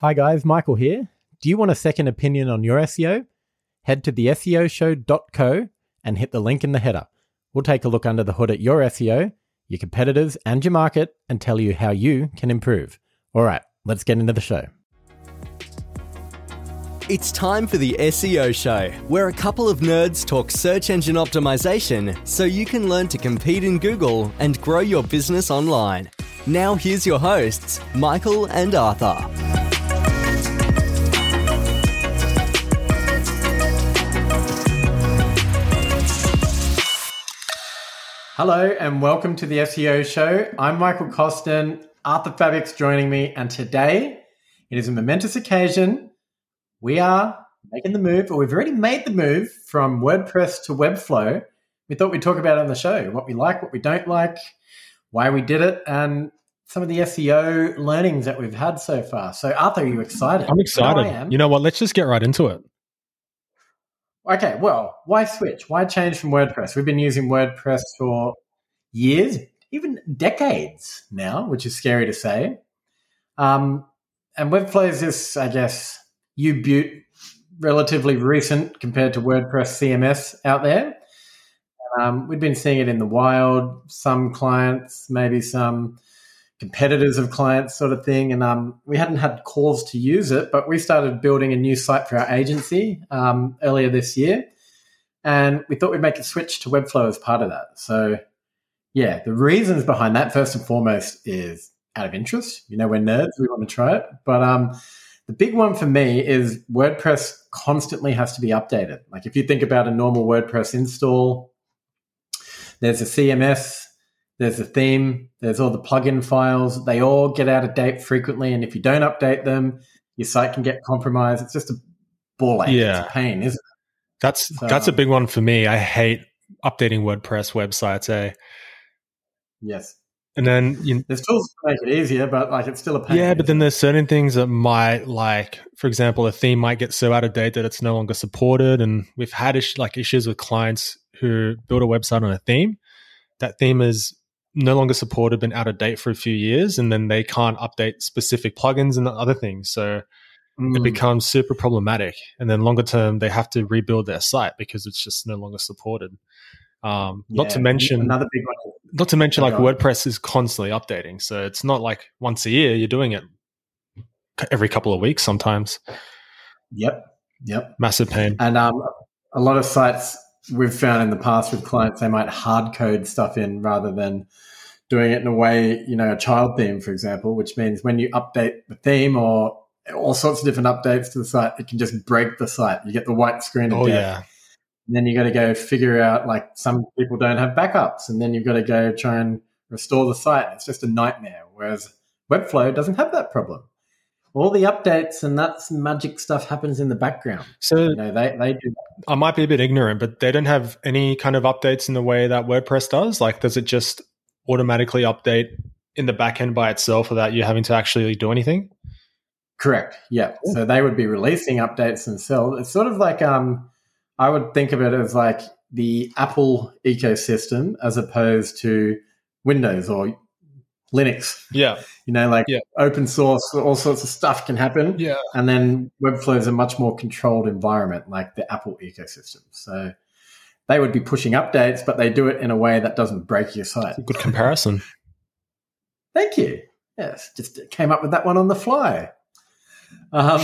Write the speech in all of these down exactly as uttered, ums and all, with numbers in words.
Hi guys, Michael here. Do you want a second opinion on your S E O? Head to the S E O show dot co and hit the link in the header. We'll take a look under the hood at your S E O, your competitors, and your market and tell you how you can improve. All right, let's get into the show. It's time for the S E O Show, where a couple of nerds talk search engine optimization so you can learn to compete in Google and grow your business online. Now here's your hosts, Michael and Arthur. Hello and welcome to the S E O Show. I'm Michael Costin, Arthur Fabic's joining me, and today it is a momentous occasion. We are making the move, or we've already made the move from WordPress to Webflow. We thought we'd talk about it on the show, what we like, what we don't like, why we did it, and some of the S E O learnings that we've had so far. So Arthur, are you excited? I'm excited. I You know what? Let's just get right into it. Okay, well, why switch? Why change from WordPress? We've been using WordPress for years, even decades now, which is scary to say. Um, and Webflow is this, I guess, U-Butte, relatively recent compared to WordPress C M S out there. Um, we've been seeing it in the wild, some clients, maybe some competitors of clients sort of thing. And um, we hadn't had calls to use it, but we started building a new site for our agency um, earlier this year. And we thought we'd make a switch to Webflow as part of that. So, yeah, the reasons behind that, first and foremost, is out of interest. You know, we're nerds. We want to try it. But um, the big one for me is WordPress constantly has to be updated. Like if you think about a normal WordPress install, there's a C M S, there's a theme, there's all the plugin files. They all get out of date frequently. And if you don't update them, your site can get compromised. It's just a ball ache. Yeah. It's a pain, isn't it? That's So, that's a big one for me. I hate updating WordPress websites, eh? yes. And then you, There's tools to make it easier, but like it's still a pain. yeah, but then there's certain things that might, like, for example, a theme might get so out of date that it's no longer supported. And we've had ish, like issues with clients who build a website on a theme. That theme is no longer supported, been out of date for a few years, and then they can't update specific plugins and other things. So Mm. it becomes super problematic. And then longer term, they have to rebuild their site because it's just no longer supported. Um, not to Yeah, mention another big one. Not to mention, like, Go on. WordPress is constantly updating. So it's not like once a year, you're doing it every couple of weeks sometimes. Yep. Yep. Massive pain. And um, a lot of sites we've found in the past with clients, they might hard code stuff in rather than doing it in a way, you know, a child theme, for example, which means when you update the theme or all sorts of different updates to the site, it can just break the site. You get the white screen of Oh, death. yeah. And then you got to go figure out, like, some people don't have backups, and then you've got to go try and restore the site. It's just a nightmare. Whereas Webflow doesn't have that problem. All the updates and that magic stuff happens in the background. So You know, they, they do that. I might be a bit ignorant, but they don't have any kind of updates in the way that WordPress does. Like, does it just automatically update in the back end by itself without you having to actually do anything? Correct. Yeah. So they would be releasing updates themselves. It's sort of like, um, I would think of it as like the Apple ecosystem as opposed to Windows or Linux. Yeah. You know, like Yeah. open source, all sorts of stuff can happen. Yeah. And then Webflow is a much more controlled environment, like the Apple ecosystem. So they would be pushing updates, but they do it in a way that doesn't break your site. Good comparison. Thank you. Yes, just came up with that one on the fly. Um,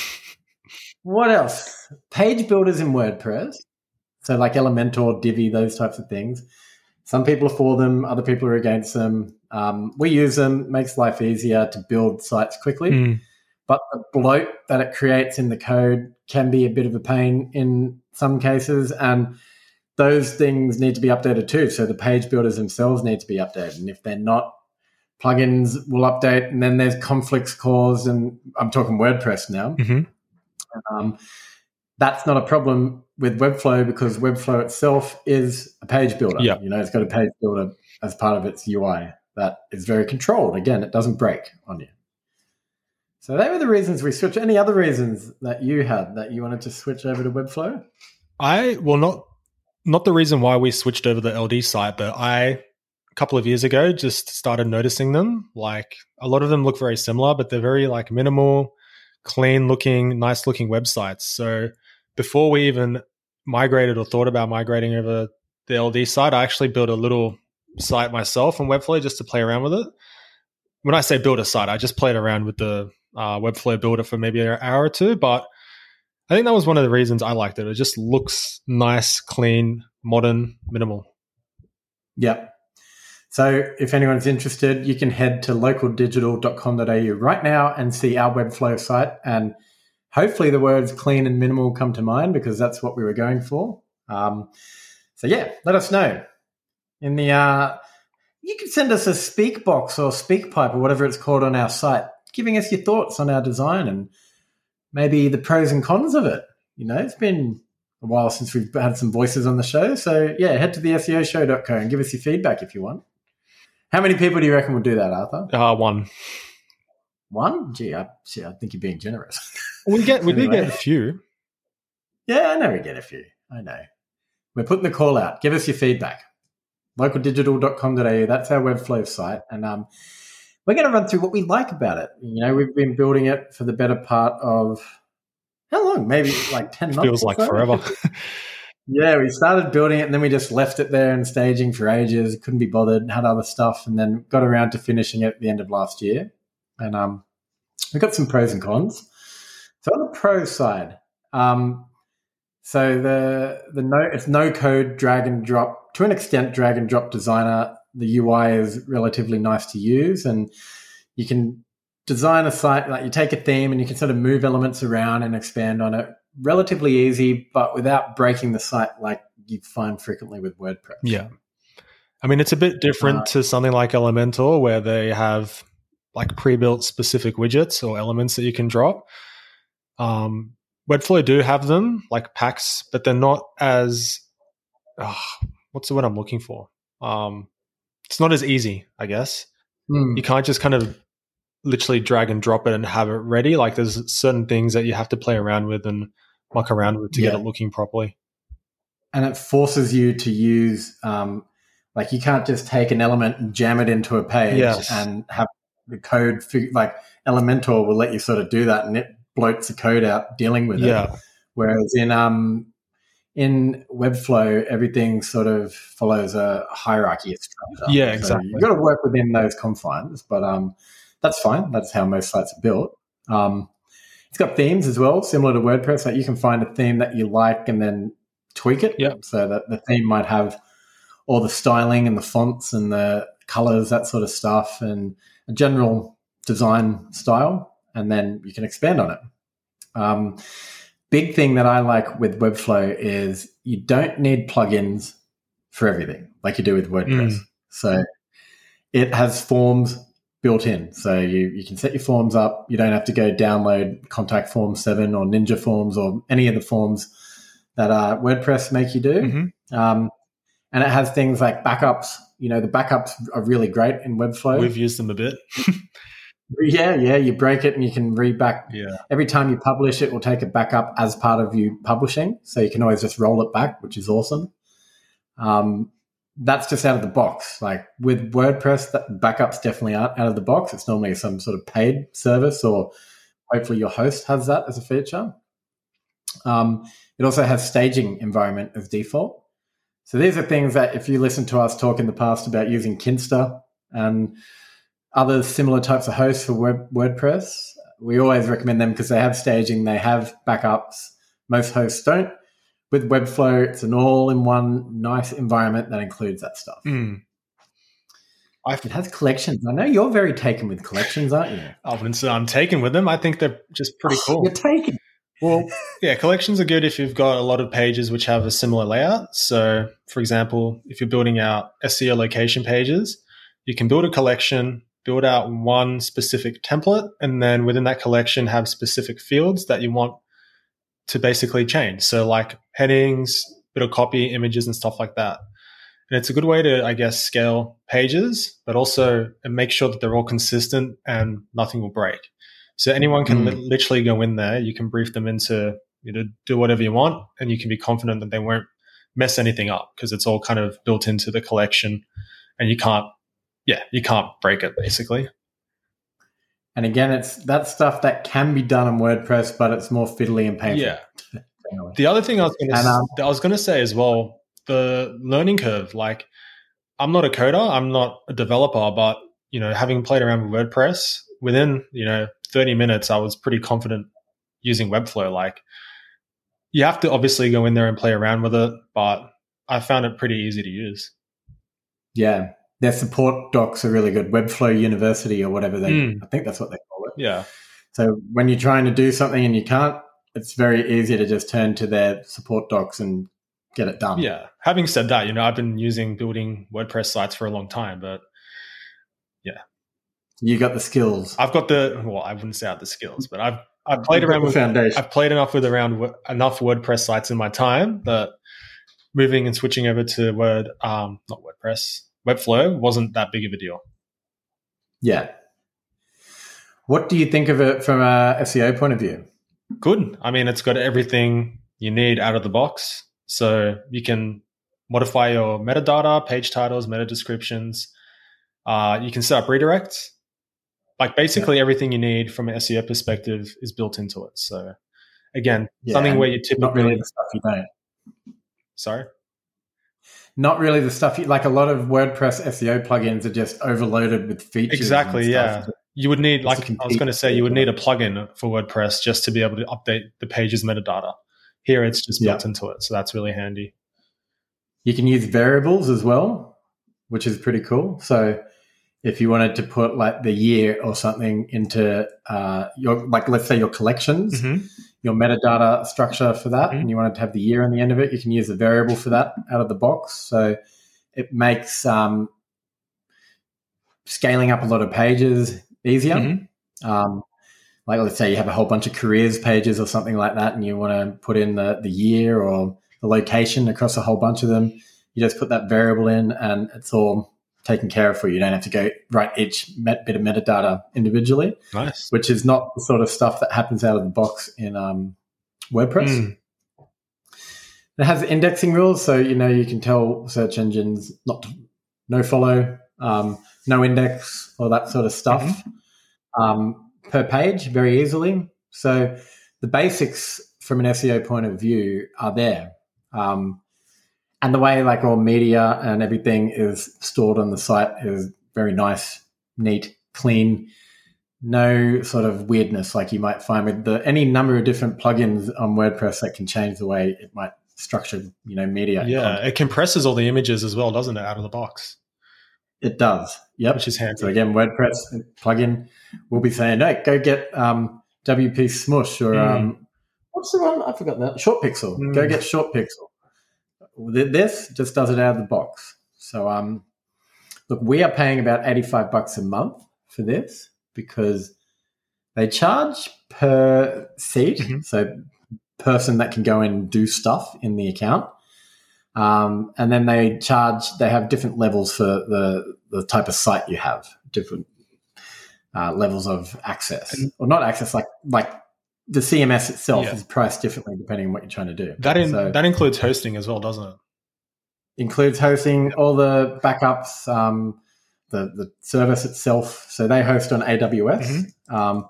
what else? Page builders in WordPress. So like Elementor, Divi, those types of things. Some people are for them, other people are against them. Um, we use them, makes life easier to build sites quickly. Mm. But the bloat that it creates in the code can be a bit of a pain in some cases. And those things need to be updated too. So the page builders themselves need to be updated. And if they're not, plugins will update, and then there's conflicts caused. And I'm talking WordPress now. Mm-hmm. Um, that's not a problem with Webflow because Webflow itself is a page builder. Yeah. You know, it's got a page builder as part of its U I that is very controlled. Again, it doesn't break on you. So they were the reasons we switched. Any other reasons that you had that you wanted to switch over to Webflow? I, well, not not the reason why we switched over the L D site, but I, a couple of years ago, just started noticing them. Like, a lot of them look very similar, but they're very, like, minimal, clean looking, nice looking websites. So before we even migrated or thought about migrating over the L D side, I actually built a little site myself on Webflow just to play around with it. When I say build a site, I just played around with the uh, Webflow builder for maybe an hour or two, but I think that was one of the reasons I liked it. It just looks nice, clean, modern, minimal. Yep. So if anyone's interested, you can head to local digital dot com dot a u right now and see our Webflow site. And hopefully the words clean and minimal come to mind, because that's what we were going for. Um, so yeah, let us know. In the uh, you can send us a speak box or speak pipe or whatever it's called on our site, giving us your thoughts on our design and maybe the pros and cons of it. You know, it's been a while since we've had some voices on the show. So yeah, head to the S E O show dot co and give us your feedback if you want. How many people do you reckon will do that, Arthur? Uh, one. One? Gee, I, gee, I think you're being generous. We get we Anyway. do get a few. Yeah, I know we get a few. I know. We're putting the call out. Give us your feedback. local digital dot com dot a u. That's our Webflow site. And um, we're going to run through what we like about it. You know, we've been building it for the better part of, how long? Maybe like ten months. Feels or like so? forever. Yeah, we started building it and then we just left it there and staging for ages. Couldn't be bothered, had other stuff, and then got around to finishing it at the end of last year. And um, we've got some pros and cons. So on the pro side, um, so the the no it's no code drag and drop, to an extent drag and drop designer. The U I is relatively nice to use, and you can design a site, like you take a theme and you can sort of move elements around and expand on it. Relatively easy, but without breaking the site like you find frequently with WordPress. Yeah. I mean, it's a bit different Uh, to something like Elementor, where they have like pre-built specific widgets or elements that you can drop. Um, Webflow do have them, like packs, but they're not as, oh, what's the word I'm looking for? Um, it's not as easy, I guess. hmm. You can't just kind of literally drag and drop it and have it ready. Like there's certain things that you have to play around with and muck around with to Yeah. get it looking properly. And it forces you to use, um, like you can't just take an element and jam it into a page Yes. and have the code, fig- like Elementor will let you sort of do that and it bloats the code out dealing with it. Yeah. Whereas in um, in Webflow, everything sort of follows a hierarchy of structure. Yeah, So exactly. you've got to work within those confines, but um, that's fine. That's how most sites are built. Um, it's got themes as well, similar to WordPress. Like you can find a theme that you like and then tweak it. Yep. So that the theme might have all the styling and the fonts and the colors, that sort of stuff, and a general design style, and then you can expand on it. Um, big thing that I like with Webflow is you don't need plugins for everything like you do with WordPress. Mm. So it has forms built in. So you, you can set your forms up. You don't have to go download Contact Form seven or Ninja Forms or any of the forms that uh, WordPress make you do. Mm-hmm. Um, and it has things like backups. You know, the backups are really great in Webflow. We've used them a bit. Yeah, yeah. You break it and you can reback. Yeah. Every time you publish, it will take a backup as part of you publishing. So you can always just roll it back, which is awesome. Um, that's just out of the box. Like with WordPress, that backups definitely aren't out of the box. It's normally some sort of paid service, or hopefully your host has that as a feature. Um, it also has staging environment as default. So these are things that if you listen to us talk in the past about using Kinsta and other similar types of hosts for web, WordPress, we always recommend them because they have staging, they have backups. Most hosts don't. With Webflow, it's an all-in-one nice environment that includes that stuff. Mm. It has collections. I know you're very taken with collections, aren't you? I wouldn't say I'm taken with them. I think they're just pretty cool. You're taken. Well, yeah, collections are good if you've got a lot of pages which have a similar layout. So, for example, if you're building out S E O location pages, you can build a collection, build out one specific template, and then within that collection have specific fields that you want to basically change. So like headings, bit of copy, images, and stuff like that. And it's a good way to, I guess, scale pages, but also make sure that they're all consistent and nothing will break. So anyone can Mm. li- literally go in there. You can brief them into, you know, do whatever you want, and you can be confident that they won't mess anything up because it's all kind of built into the collection, and you can't, yeah, you can't break it basically. And again, it's that stuff that can be done on WordPress, but it's more fiddly and painful. Yeah. The other thing I was going to um, I was going to say as well, the learning curve. Like, I'm not a coder, I'm not a developer, but you know, having played around with WordPress, within you know thirty minutes, I was pretty confident using Webflow. Like, you have to obviously go in there and play around with it, but I found it pretty easy to use. Yeah, their support docs are really good. Webflow University or whatever they, Mm. I think that's what they call it. Yeah. So when you're trying to do something and you can't, it's very easy to just turn to their support docs and get it done. Yeah. Having said that, you know, I've been using building WordPress sites for a long time, but yeah. You got the skills. I've got the, well, I wouldn't say I have the skills, but I've I've played You've around got with the foundation. I've played enough with around w- enough WordPress sites in my time that moving and switching over to Word, um, not WordPress, Webflow wasn't that big of a deal. Yeah. What do you think of it from a S E O point of view? Good. I mean, it's got everything you need out of the box. So you can modify your metadata, page titles, meta descriptions. Uh, you can set up redirects. Like basically yeah. everything you need from an S E O perspective is built into it. So again, yeah, something where you typically... Not really the stuff you don't. Sorry? Not really the stuff you... Like a lot of WordPress S E O plugins are just overloaded with features. Exactly, yeah. You would need, like I was going to say, you would need a plugin for WordPress just to be able to update the page's metadata. Here it's just built yeah. into it. So that's really handy. You can use variables as well, which is pretty cool. So if you wanted to put like the year or something into uh, your, like let's say your collections, mm-hmm. your metadata structure for that, mm-hmm. and you wanted to have the year on the end of it, you can use a variable for that out of the box. So it makes um, scaling up a lot of pages easier. Mm-hmm. Um, like let's say you have a whole bunch of careers pages or something like that, and you want to put in the, the year or the location across a whole bunch of them. You just put that variable in and it's all taken care of for you. You don't have to go write each met- bit of metadata individually. Nice. Which is not the sort of stuff that happens out of the box in um, WordPress. Mm. It has indexing rules, so you know you can tell search engines not to, no follow, um, no index, all that sort of stuff mm-hmm. um, per page very easily. So the basics from an S E O point of view are there. Um, and the way like all media and everything is stored on the site is very nice, neat, clean, no sort of weirdness like you might find with the any number of different plugins on WordPress that can change the way it might structure, you know, media. Yeah, content. It compresses all the images as well, doesn't it, out of the box? It does. Yep. Which is handy. So again, WordPress plugin will be saying, no, go get um, W P Smush or mm. um, what's the one? I forgot that. Short Pixel. Mm. Go get Short Pixel. This just does it out of the box. So, um, look, we are paying about eighty-five bucks a month for this because they charge per seat. Mm-hmm. So, person that can go and do stuff in the account. Um, and then they charge, they have different levels for the, the type of site you have, different uh, levels of access. Mm-hmm. Or not access, like like the C M S itself yeah. is priced differently depending on what you're trying to do. That in, so, that includes hosting as well, doesn't it? Includes hosting, all the backups, um, the the service itself. So they host on A W S. Mm-hmm. Um,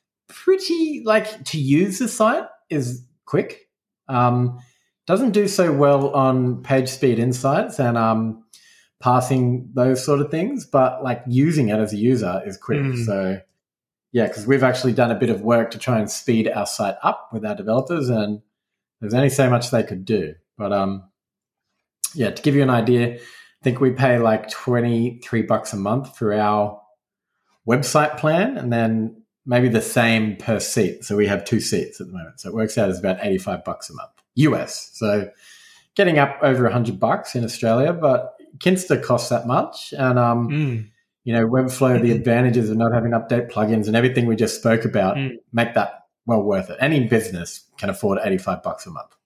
pretty like to use the site is quick. Um, doesn't do so well on page speed insights and um, parsing those sort of things, but like using it as a user is quick. Mm. So. Yeah, because we've actually done a bit of work to try and speed our site up with our developers, and there's only so much they could do. But um, yeah, to give you an idea, I think we pay like twenty-three bucks a month for our website plan, and then maybe the same per seat. So we have two seats at the moment, so it works out as about eighty-five bucks a month U S. So getting up over a hundred bucks in Australia, but Kinsta costs that much, and um. Mm. You know, Webflow, the advantages of not having to update plugins and everything we just spoke about mm. make that well worth it. Any business can afford eighty-five bucks a month.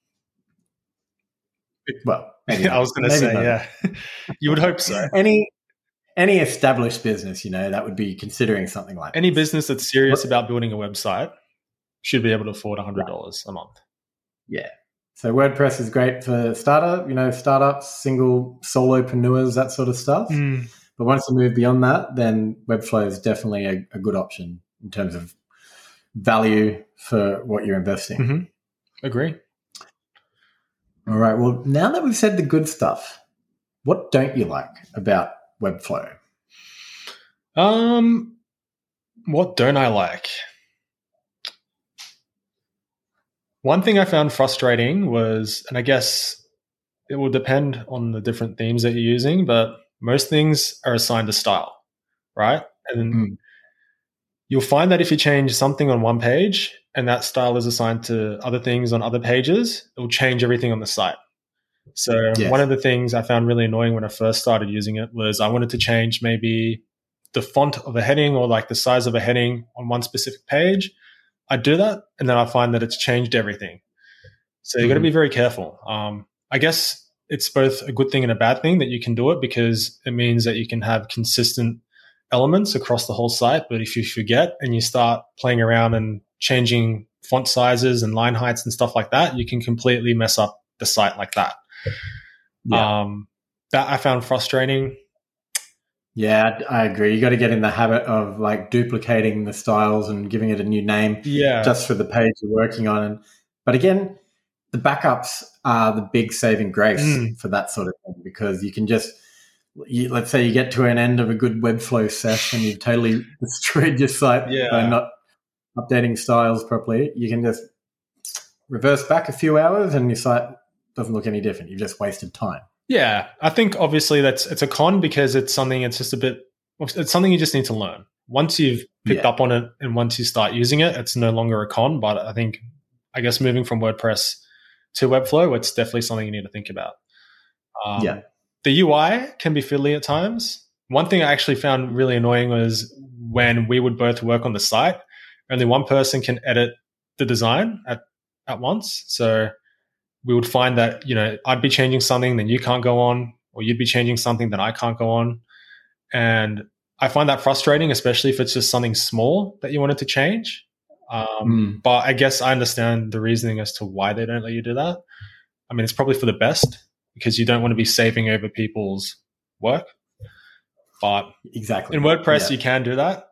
Well, maybe I was going to say, not. yeah. You would hope so. Any any established business, you know, that would be considering something like Any this. business that's serious what? about building a website should be able to afford one hundred dollars right. a month. Yeah. So WordPress is great for startup, you know, startups, single solopreneurs, that sort of stuff. Mm. But once you move beyond that, then Webflow is definitely a, a good option in terms of value for what you're investing. Mm-hmm. Agree. All right. Well, now that we've said the good stuff, what don't you like about Webflow? Um, what don't I like? One thing I found frustrating was, and I guess it will depend on the different themes that you're using, but most things are assigned a style, right? And Mm. you'll find that if you change something on one page and that style is assigned to other things on other pages, it will change everything on the site. So Yes. one of the things I found really annoying when I first started using it was I wanted to change maybe the font of a heading or like the size of a heading on one specific page. I do that, and then I find that it's changed everything. So you've mm-hmm. got to be very careful. Um, I guess it's both a good thing and a bad thing that you can do it, because it means that you can have consistent elements across the whole site. But if you forget and you start playing around and changing font sizes and line heights and stuff like that, you can completely mess up the site like that. Yeah. Um, that I found frustrating. Yeah, I agree. You got to get in the habit of like duplicating the styles and giving it a new name yeah. just for the page you're working on. And, but again, the backups are the big saving grace mm. for that sort of thing, because you can just, you, let's say you get to an end of a good Webflow session, you've totally destroyed your site yeah. by not updating styles properly. You can just reverse back a few hours and your site doesn't look any different. You've just wasted time. Yeah, I think obviously that's it's a con, because it's something it's just a bit it's something you just need to learn. Once you've picked yeah. up on it and once you start using it, it's no longer a con. But I think I guess moving from WordPress to Webflow, it's definitely something you need to think about. Um, yeah, the U I can be fiddly at times. One thing I actually found really annoying was when we would both work on the site, only one person can edit the design at at once. So we would find that, you know, I'd be changing something, then you can't go on, or you'd be changing something, then I can't go on. And I find that frustrating, especially if it's just something small that you wanted to change. Um, mm. But I guess I understand the reasoning as to why they don't let you do that. I mean, it's probably for the best, because you don't want to be saving over people's work. But exactly in WordPress, yeah. you can do that.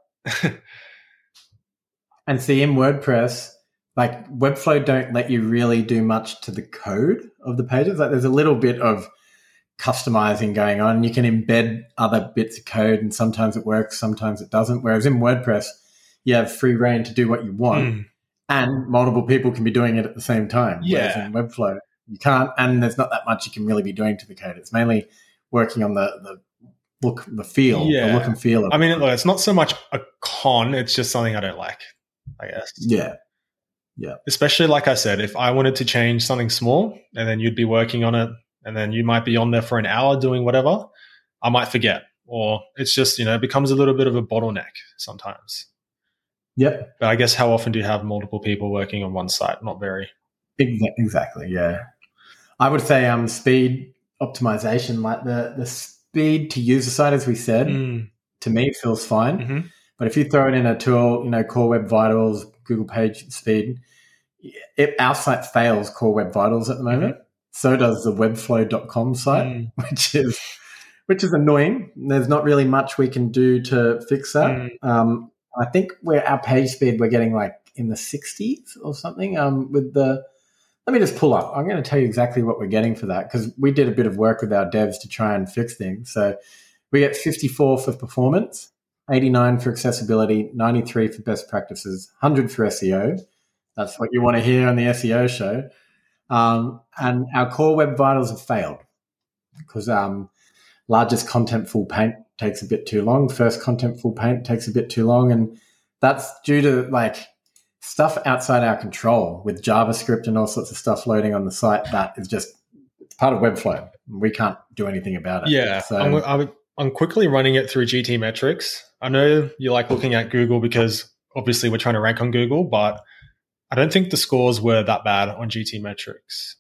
And see, in WordPress, like Webflow don't let you really do much to the code of the pages. Like there's a little bit of customizing going on. You can embed other bits of code, and sometimes it works, sometimes it doesn't. Whereas in WordPress, you have free reign to do what you want, mm. and multiple people can be doing it at the same time. Yeah. Whereas in Webflow, you can't, and there's not that much you can really be doing to the code. It's mainly working on the, the look, the feel, yeah. the look and feel of I mean, it. Look, it's not so much a con, it's just something I don't like, I guess. Yeah. Yeah. Especially, like I said, if I wanted to change something small and then you'd be working on it and then you might be on there for an hour doing whatever, I might forget. Or it's just, you know, it becomes a little bit of a bottleneck sometimes. Yep. But I guess how often do you have multiple people working on one site? Not very. Exactly, yeah. I would say um, speed optimization, like the, the speed to use the site, as we said, mm. to me feels fine. Mm-hmm. But if you throw it in a tool, you know, Core Web Vitals, Google Page Speed, it, our site fails Core Web Vitals at the moment. Mm-hmm. So does the webflow dot com site, mm. which is which is annoying. There's not really much we can do to fix that. Mm. Um, I think we're our page speed we're getting like in the sixties or something. Um, with the let me just pull up. I'm going to tell you exactly what we're getting for that, because we did a bit of work with our devs to try and fix things. So we get fifty-four for performance, eighty-nine for accessibility, ninety-three for best practices, one hundred for S E O. That's what you want to hear on the S E O show. Um, and our Core Web Vitals have failed because um, largest contentful paint takes a bit too long. First contentful paint takes a bit too long. And that's due to like stuff outside our control with JavaScript and all sorts of stuff loading on the site. That is just it's part of Webflow. We can't do anything about it. Yeah. So, I'm, I'm, I'm quickly running it through G T Metrics. I know you like looking at Google because obviously we're trying to rank on Google, but I don't think the scores were that bad on G T Metrics.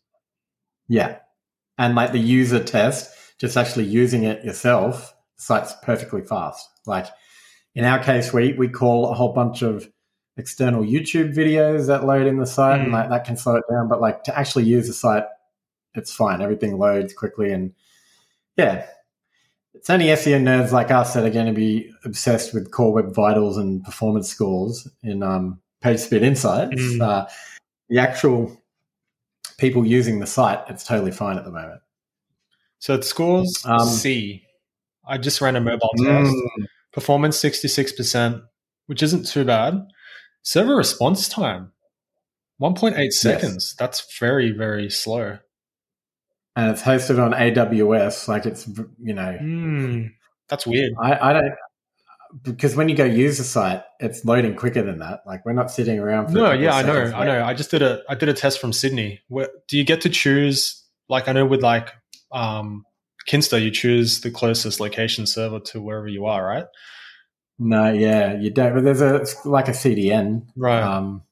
Yeah. And like the user test, just actually using it yourself, the site's perfectly fast. Like in our case, we, we call a whole bunch of external YouTube videos that load in the site mm. and like that can slow it down. But like to actually use the site, it's fine. Everything loads quickly. And yeah, it's only S E O nerds like us that are going to be obsessed with Core Web Vitals and performance scores in um, PageSpeed Insights. Mm. Uh, the actual people using the site, it's totally fine at the moment. So it scores Um, C. I just ran a mobile test. Mm, Performance sixty-six percent, which isn't too bad. Server response time, one point eight seconds. That's very, very slow. and it's hosted on A W S. Like it's, you know, Mm, that's weird. I, I don't, because when you go use the site, it's loading quicker than that. Like we're not sitting around for a No, couple yeah, of I know, seconds I know. I just did a I did a test from Sydney. Where, do you get to choose? Like I know with like um, Kinsta, you choose the closest location server to wherever you are, right? No, yeah, you don't. But there's a it's like a C D N, Right. Um,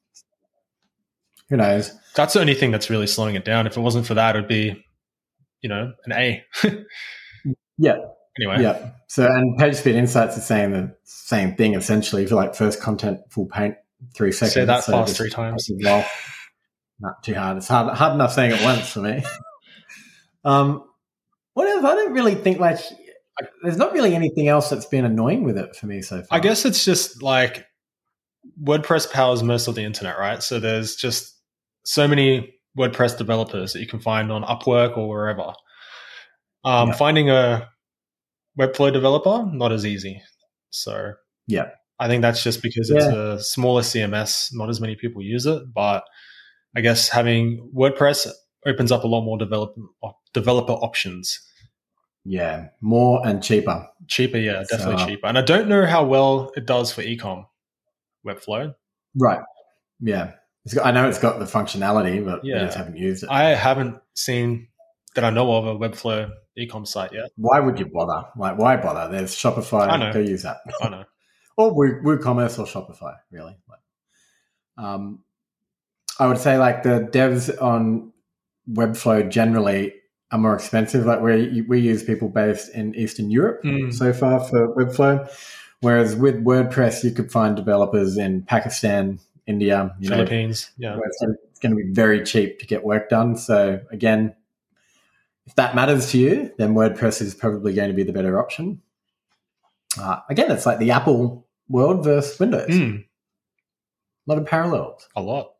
who knows? That's the only thing that's really slowing it down. If it wasn't for that, it'd be, you know, an A. Yeah, Anyway, yeah. So and PageSpeed Insights is saying the same thing essentially for like first content full paint three seconds. say that So fast just- three times. Well, not too hard. It's hard hard enough saying it once for me. um, what else? I don't really think like there's not really anything else that's been annoying with it for me so far. I guess it's just like WordPress powers most of the internet, right? So there's just so many WordPress developers that you can find on Upwork or wherever. Um, Yeah. Finding a Webflow developer, not as easy. So Yeah. I think that's just because it's a smaller C M S, not as many people use it. But I guess having WordPress opens up a lot more developer developer options. Yeah, more and cheaper. Cheaper, yeah, definitely So- cheaper. And I don't know how well it does for ecom Webflow. Right. Yeah. It's got, I know it's got the functionality, but we Yeah. just haven't used it. I haven't seen that I know of a Webflow ecom site yet. Why would you bother? Like, why bother? There's Shopify. I know. Go use that. I know. Or Woo- WooCommerce or Shopify, really. Like, um, I would say like the devs on Webflow generally are more expensive. Like we we use people based in Eastern Europe Mm. so far for Webflow, whereas with WordPress you could find developers in Pakistan, India, you know, Philippines, yeah. where it's going to be very cheap to get work done. So again, if that matters to you, then WordPress is probably going to be the better option. Uh, again, it's like the Apple world versus Windows. Mm, A lot of parallels. a lot.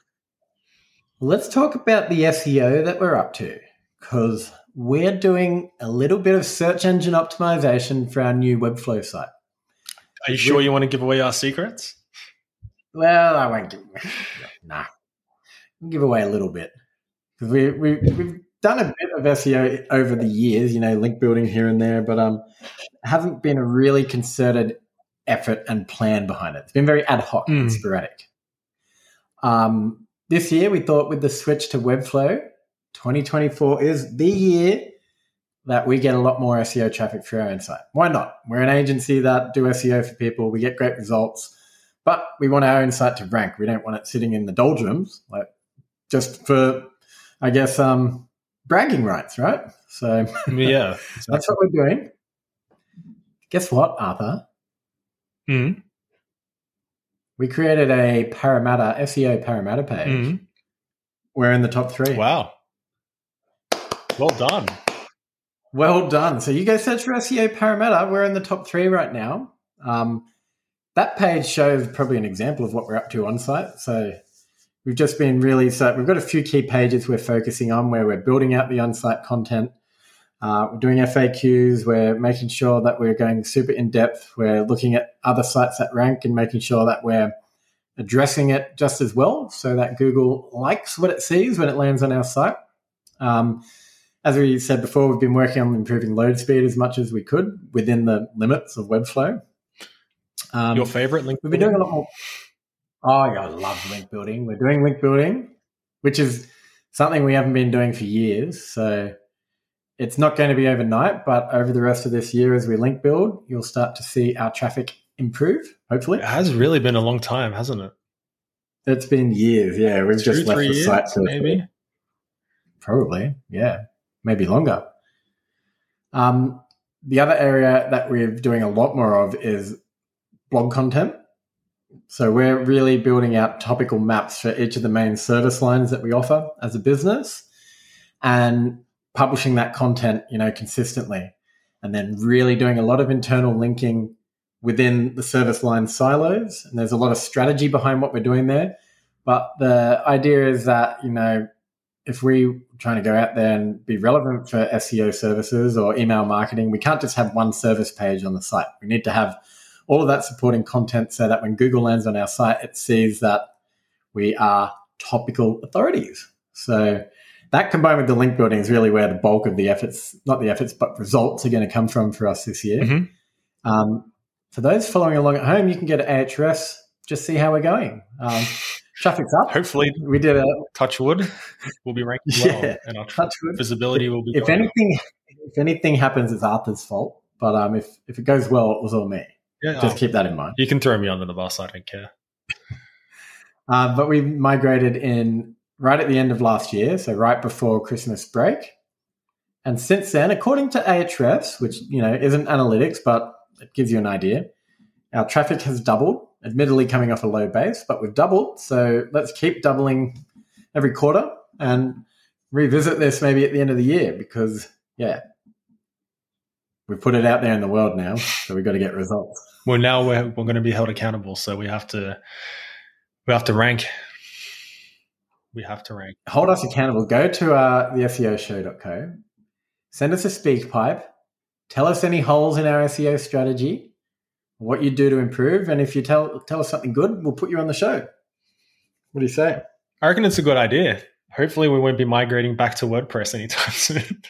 Let's talk about the S E O that we're up to, because we're doing a little bit of search engine optimization for our new Webflow site. Are you sure you want to give away our secrets? Well, I won't give nah. I'll give away a little bit. Because we, we, we've done a bit of S E O over the years, you know, link building here and there, but um, haven't been a really concerted effort and plan behind it. It's been very ad hoc and Mm. sporadic. Um, this year, we thought with the switch to Webflow, twenty twenty-four is the year that we get a lot more S E O traffic through our own site. Why not? We're an agency that do S E O for people. We get great results, but we want our own site to rank. We don't want it sitting in the doldrums, like just for, I guess, um, bragging rights, right? So Yeah. that's what we're doing. Guess what, Arthur? Mm, We created a Parramatta, S E O Parramatta page. mm. We're in the top three. Wow. Well done. Well done. So you go search for S E O Parramatta. We're in the top three right now. Um, that page shows probably an example of what we're up to on site. So we've just been really, so we've got a few key pages we're focusing on where we're building out the on-site content. Uh, we're doing F A Qs. We're making sure that we're going super in depth. We're looking at other sites that rank and making sure that we're addressing it just as well so that Google likes what it sees when it lands on our site. Um, as we said before, we've been working on improving load speed as much as we could within the limits of Webflow. Um, Your favorite link? We've been doing a lot more. Oh, yeah, I love link building. We're doing link building, which is something we haven't been doing for years. So it's not going to be overnight, but over the rest of this year, as we link build, you'll start to see our traffic improve, hopefully. It has really been a long time, hasn't it? It's been years, yeah. We've Two, just left three the years, site to maybe. Probably, yeah, maybe longer. Um, the other area that we're doing a lot more of is blog content. So we're really building out topical maps for each of the main service lines that we offer as a business and publishing that content, you know, consistently. and then really doing a lot of internal linking within the service line silos. And there's a lot of strategy behind what we're doing there. But the idea is that, you know, if we're trying to go out there and be relevant for S E O services or email marketing, we can't just have one service page on the site. We need to have all of that supporting content so that when Google lands on our site, it sees that we are topical authorities. So that combined with the link building is really where the bulk of the efforts, not the efforts, but results are going to come from for us this year. Mm-hmm. Um, for those following along at home, you can get Ahrefs, just see how we're going. Um, Traffic's up. Hopefully, we did a touch wood. We'll be ranking well, yeah, and our touch wood. Visibility will be. If going anything, up. if anything happens, it's Arthur's fault. But um, if if it goes well, it was all me. Yeah, just oh, keep that in mind. You can throw me under the bus. I don't care. uh, but we migrated in right at the end of last year, so right before Christmas break, and since then, according to Ahrefs, which you know isn't analytics, but it gives you an idea, our traffic has doubled. Admittedly coming off a low base, but we've doubled. So let's keep doubling every quarter and revisit this maybe at the end of the year because, yeah, we've put it out there in the world now, so we've got to get results. Well, now we're we're going to be held accountable, so we have to we have to rank. We have to rank. Hold us accountable. Go to uh, the S E O show dot co. Send us a speak pipe. Tell us any holes in our S E O strategy. What you do to improve, and if you tell tell us something good, we'll put you on the show. What do you say? I reckon it's a good idea. Hopefully, we won't be migrating back to WordPress anytime soon.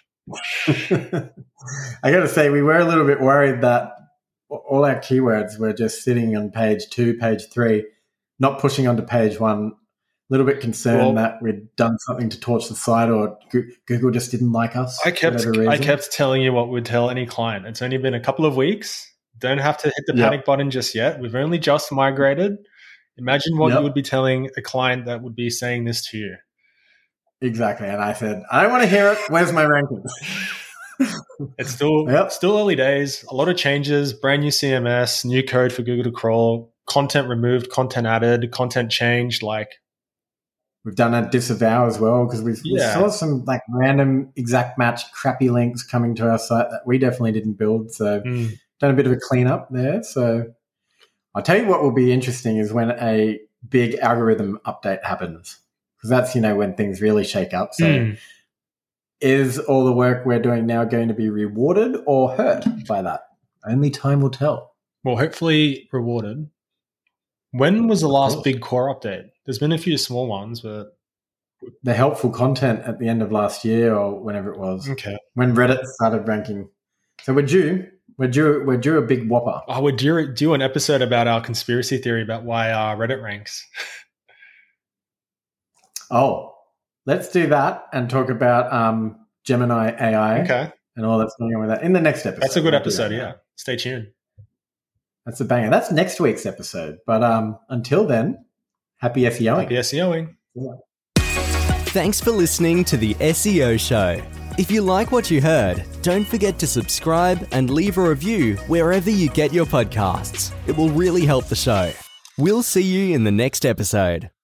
I got to say, we were a little bit worried that all our keywords were just sitting on page two, page three, not pushing onto page one. A little bit concerned well, that we'd done something to torch the site, or Google just didn't like us. I kept I kept telling you what we'd tell any client. It's only been a couple of weeks. Don't have to hit the panic yep. button just yet. We've only just migrated. Imagine what yep. you would be telling a client that would be saying this to you. Exactly. And I said, I want to hear it. Where's my rankings? It's still yep. still early days. A lot of changes, brand new C M S, new code for Google to crawl, content removed, content added, content changed. Like we've done a disavow as well because we yeah. saw some like random exact match crappy links coming to our site that we definitely didn't build. So mm. done a bit of a cleanup there. So I'll tell you what will be interesting is when a big algorithm update happens, because that's, you know, when things really shake up. So mm. is all the work we're doing now going to be rewarded or hurt by that? Only time will tell. Well, hopefully rewarded. When was the last big core update? There's been a few small ones, but... The helpful content at the end of last year or whenever it was. Okay. When Reddit started ranking. So we're due... We're due, we're due a big whopper. Oh, we're due, due an episode about our conspiracy theory about why uh, Reddit ranks. Oh, let's do that and talk about um, Gemini A I okay. and all that's going on with that in the next episode. That's a good episode, yeah. Stay tuned. That's a banger. That's next week's episode. But um, until then, happy SEOing. Happy SEOing. Yeah. Thanks for listening to the S E O Show. If you like what you heard, don't forget to subscribe and leave a review wherever you get your podcasts. It will really help the show. We'll see you in the next episode.